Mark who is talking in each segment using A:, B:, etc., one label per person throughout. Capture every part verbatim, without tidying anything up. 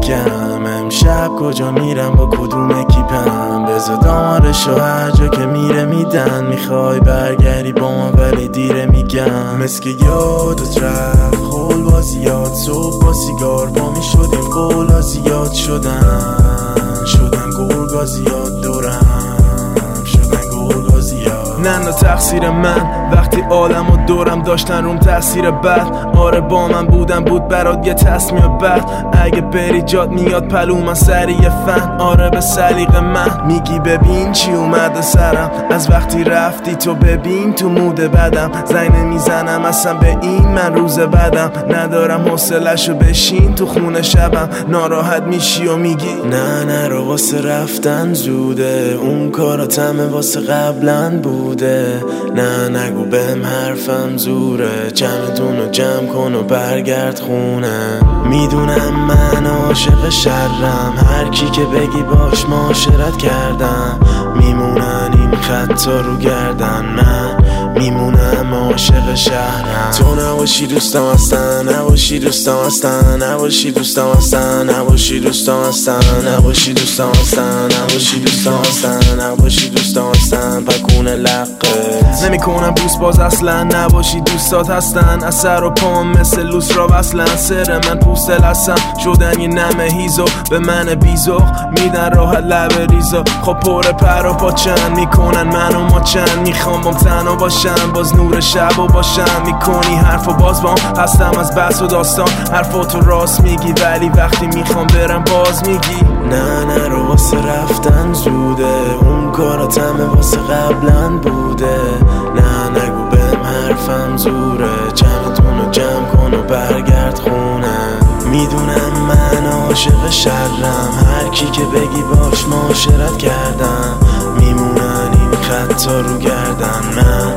A: میگم امشب کجا میرم با کدوم اکیپم، بذار دامارشو هر جا که میره میدن. میخوای برگردی با ما ولی دیره میگم مسک یادت رفت خول با زیاد صبح با سیگار پا میشدیم قولا زیاد شدن شدن گرگا زیاد دورم شدن گرگا زیاد. نه نه تقصیر من وقتی عالم و دورم داشتن روم تاثیر بد. آره با من بودن بود برات یه تصمیم بد. اگه بری جات میاد پلو من سریع فن. آره به سلیقه من میگی ببین چی اومده سرم. از وقتی رفتی تو ببین تو موده بدم. زنگ نمیزنم اصلا به این من روز بدم. ندارم حوصله‌شو بشین تو خونه شبم. ناراحت میشی و میگی نه نه رو واسه رفتن زوده. اون کاراتمه واسه قبلن بوده. نه نگو بهم حرفم زوره. چمدونو جمع کن و برگرد خونه. میدونم من عاشق شرم. هر کی که بگی باش معاشرت کردم. میمونن این خطا رو گردن. من میمونم عاشق شهرم. تو نباشی دوستم هستن نباشی دوستم هستن نباشی دوستم هستن نباشی دوستم هستن نباشی دوستم هستن نباشی دوستم هستن نباشی دوستم هستن پکون لقت نمی کنم بوس باز اصلا. نباشی دوستات هستن از سر و پام مثل لوس را وصلن. سر من پوست لسم شدن یه نمه هیزو به من بیزوق میدن راحت لب ریزو. خب پر پر و پاچن میکنن منو ماچن. میخوام بام تنها باشم باز نور شب و باشم. میکنی حرف و باز بام هستم از بحث و داستان. حرفاتو راست میگی ولی وقتی میخوام برم باز میگی نه نه رو واسه رفتن زوده. اون کاراتمه واسه قبلن بوده. نه نگو بهم حرفم زوره. چمدونو جمع کن و برگرد خونه. میدونم من عاشق شرم. هر کی که بگی باش معاشرت کردم. میمونن این خطا رو گردن. من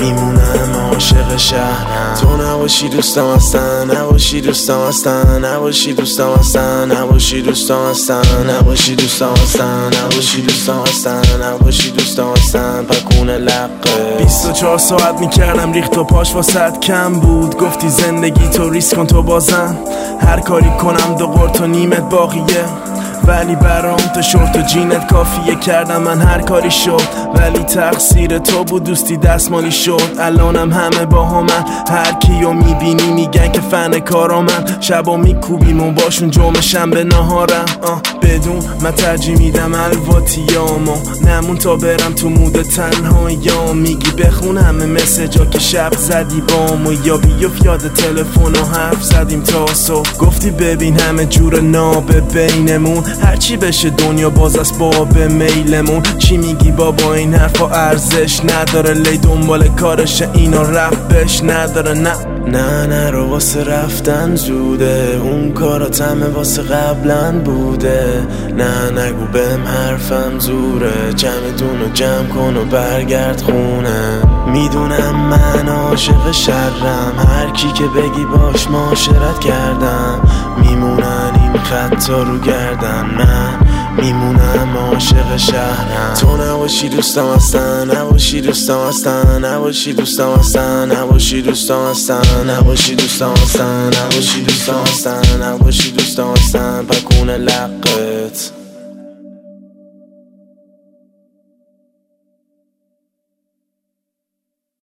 A: میمونم عاشق شهرم. تو نباشی دوستم هستن نباشی دوستم هستن نباشی دوستم هستن نباشی دوستم هستن نباشی دوستم هستن نباشی دوستم هستن نباشی دوستم هستن پکون لقت. بیست و چهار ساعت میکردم ریخت و پاش واسط کم بود. گفتی زندگی تو ریسک کن تو بازم. هر کاری کنم دو قرط و نیمت باقیه. ولی برام تو شورت و جینت کافیه. کردم من هر کاری شد ولی تقصیر تو بود دوستی دستمالی شد. الانم همه با همن. هر کیو میبینی میگن که فن کارا من. شبا میکوبیم و باشون جمعه شنبه نهارم. آه بدون من ترجیح میدم الواتیامو نمون تا برم تو مود تنهاییام. میگی بخون همه مسیجا که شب زدی بامو. یا بیفت یاد تلفن و حرف زدیم تا صبح. گفتی ببین همه جور نابه بینمون. هرچی بشه دنیا باز از باب میلمون. چی میگی بابا این حرفا ارزش نداره. لی دنبال کارشه اینا رفش نداره. نه نه نه رو واسه رفتن زوده. اون کاراتمه واسه قبلن بوده. نه نگو بهم حرفم زوره. چمدونو جمع کن و برگرد خونه. میدونم من عاشق شرم. هر کی که بگی باش معاشرت کردم. میمونن این خطا رو گردن. من میمونم عاشق شهرم. تو نباشی دوستم هستن نباشی دوستم هستن نباشی دوستم هستن نباشی دوستم هستن نباشی دوستم هستن نباشی دوستم هستن نباشی دوستم هستن پکون لقت.